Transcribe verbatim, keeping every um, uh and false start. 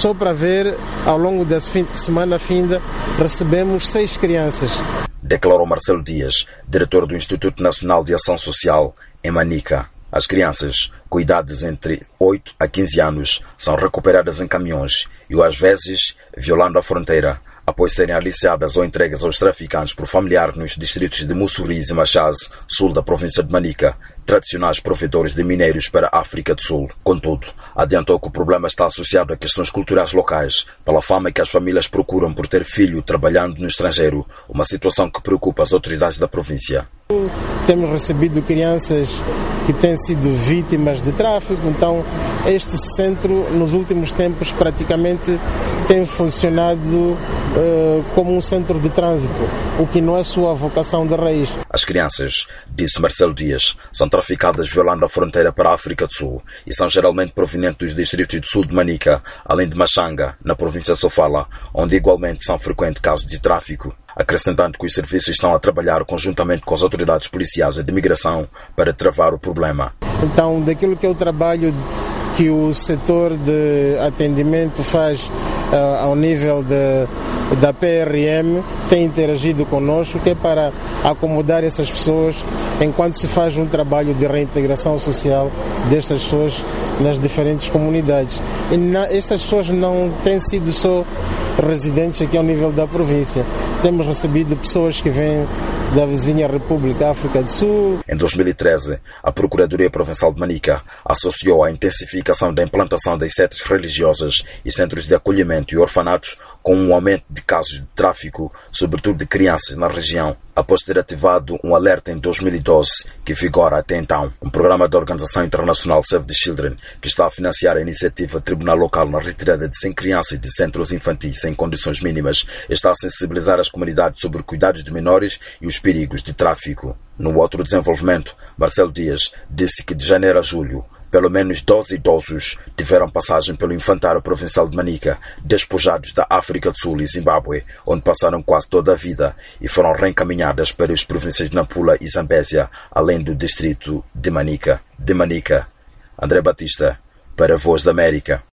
Só para ver, ao longo da semana finda, recebemos seis crianças. Declarou Marcelo Dias, diretor do Instituto Nacional de Ação Social, em Manica. As crianças, com idades entre oito a quinze anos, são recuperadas em caminhões e, às vezes, violando a fronteira, após serem aliciadas ou entregues aos traficantes por familiares nos distritos de Mussuriz e Machaz, sul da província de Manica, tradicionais provedores de minérios para a África do Sul. Contudo, adiantou que o problema está associado a questões culturais locais, pela fama que as famílias procuram por ter filho trabalhando no estrangeiro, uma situação que preocupa as autoridades da província. Temos recebido crianças que têm sido vítimas de tráfico, então este centro nos últimos tempos praticamente tem funcionado uh, como um centro de trânsito, o que não é sua vocação de raiz. As crianças, disse Marcelo Dias, são traficadas violando a fronteira para a África do Sul e são geralmente provenientes dos distritos do sul de Manica, além de Machanga, na província de Sofala, onde igualmente são frequentes casos de tráfico, acrescentando que os serviços estão a trabalhar conjuntamente com as autoridades policiais e de imigração para travar o problema. Então, daquilo que é o trabalho que o setor de atendimento faz uh, ao nível de, da P R M, tem interagido conosco, que é para acomodar essas pessoas enquanto se faz um trabalho de reintegração social destas pessoas nas diferentes comunidades. E na, estas pessoas não têm sido só residentes aqui ao nível da província. Temos recebido pessoas que vêm da vizinha República África do Sul. Em dois mil e treze, a Procuradoria Provincial de Manica associou a intensificação da implantação das setas religiosas e centros de acolhimento e orfanatos com um aumento de casos de tráfico, sobretudo de crianças na região, após ter ativado um alerta em dois mil e doze, que vigora até então. Um programa da Organização Internacional Save the Children, que está a financiar a iniciativa Tribunal Local na retirada de cem crianças de centros infantis em condições mínimas, está a sensibilizar as comunidades sobre cuidados de menores e os perigos de tráfico. No outro desenvolvimento, Marcelo Dias disse que de janeiro a julho, pelo menos doze idosos tiveram passagem pelo Infantário Provincial de Manica, despojados da África do Sul e Zimbábue, onde passaram quase toda a vida e foram reencaminhadas para as províncias de Nampula e Zambésia, além do distrito de Manica. De Manica, André Batista, para a Voz da América.